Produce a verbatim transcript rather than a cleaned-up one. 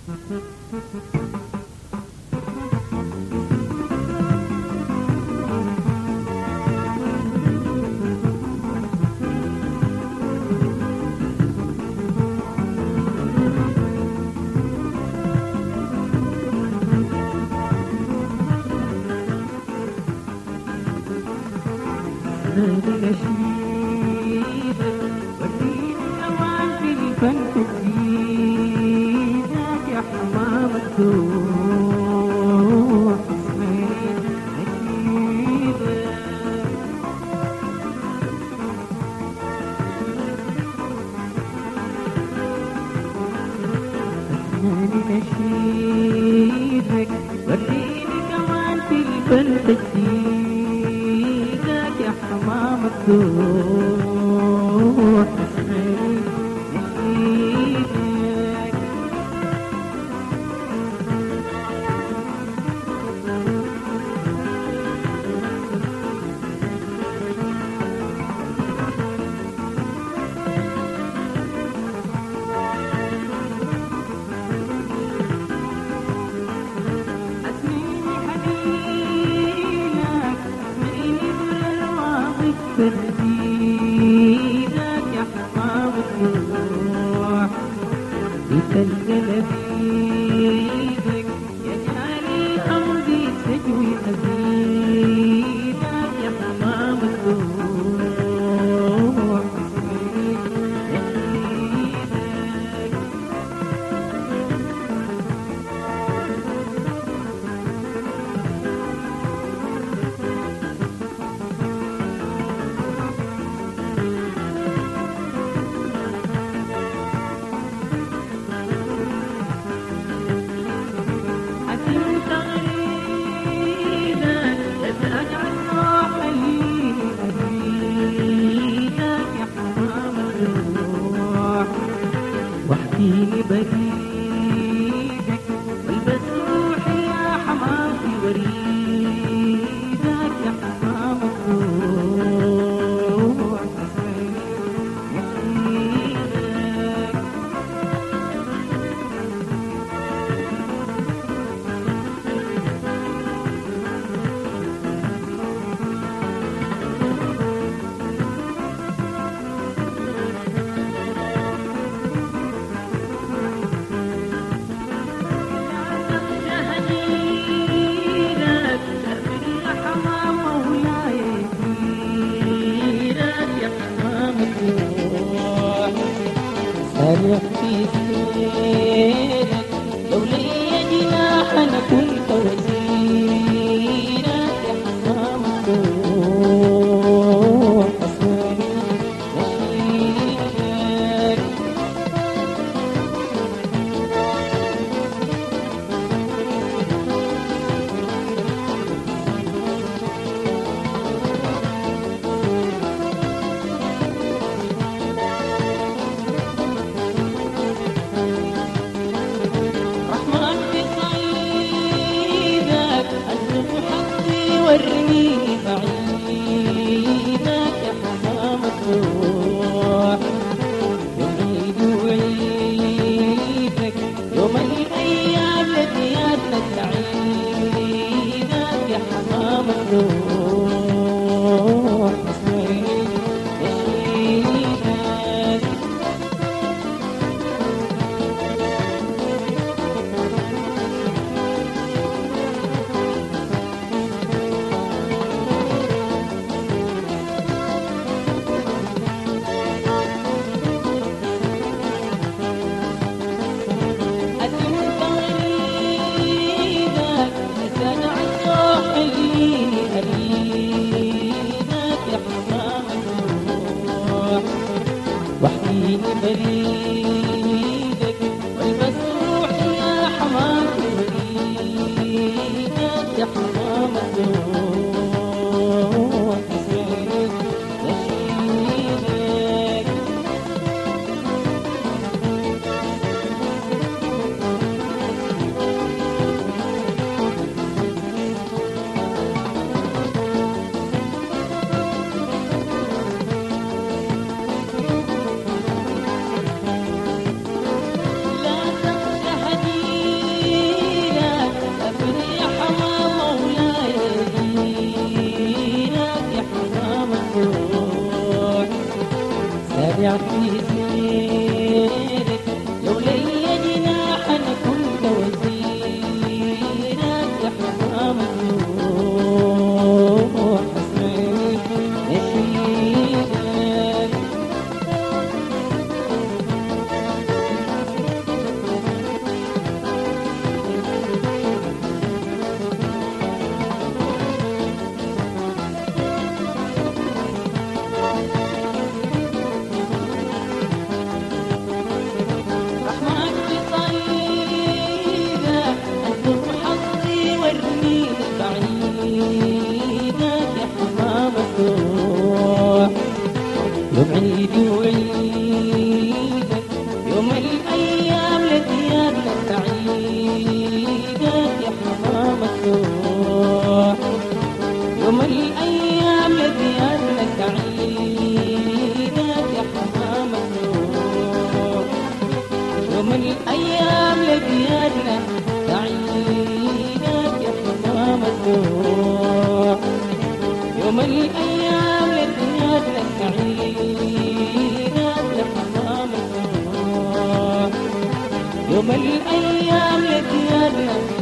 نشيدك وريني كمان في الفن تجديدك يا حمام الدور نشيدك ترديدك يا حمام الروح يتلقى بيدك يا جاري أمضي تجوي أزيدك يا حمام الروح واحكيلي بريدك والبس روحي يا حمامتي وريدك يا حمام الروح نشيدك أروح في سيرك لو لي جناح أنا كنت وزيرك يا حمام الروح أصلي نشيدك ورني بعيدك يا حمام الروح يوم عيد وعيدك يوم الأيام لدياتنا سعيدك يا حمام الروح نشيدك واحكيلي بريدك والبس روحي يا حمامتي وريدك يا حمام الروح نشيدك نشيدك يوم الأيام لدياتنا السعيدة لما يوم الأيام لدياتنا